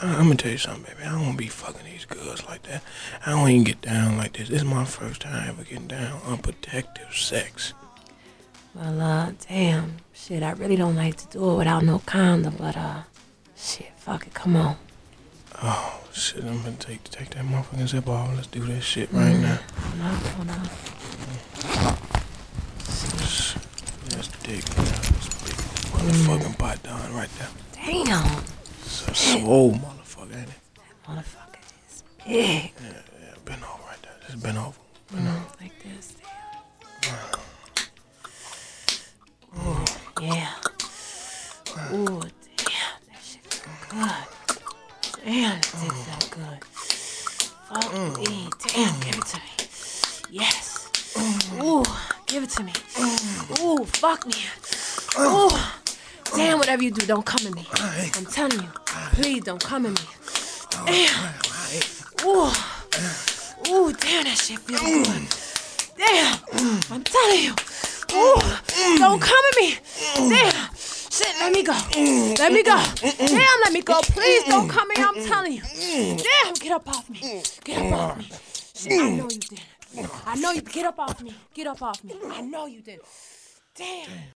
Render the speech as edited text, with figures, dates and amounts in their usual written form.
I'm gonna tell you something, baby. I don't be fucking these girls like that. I don't even get down like this. This is my first time ever getting down unprotected sex. Well, damn. Shit, I really don't like to do it without no condom, but, shit, fuck it, come on. Oh, shit, I'm gonna take that motherfucking zip off. Let's do that shit right now. Hold on. Let's dig this big motherfucking butt down right there. Damn. It's a swole motherfucker, ain't it? That motherfucker is big. Yeah, bend over right there. Just bend over. Like this, damn. Ooh, yeah. Ooh, damn, that shit feel good. Damn, that dick felt good. Fuck me. Damn, give it to me. Yes. Ooh, give it to me. Ooh, fuck me. Ooh. Damn, whatever you do, don't come at me. I'm telling you. Please don't come at me. Damn. Ooh. Ooh, damn, that shit feel good. Damn. I'm telling you. Ooh. Don't come at me. Damn. Shit, let me go. Let me go. Damn, let me go. Please don't come at me. I'm telling you. Damn, get up off me. Get up off me. Shit, I know you did. I know you. Get up off me. Get up off me. I know you did. Damn.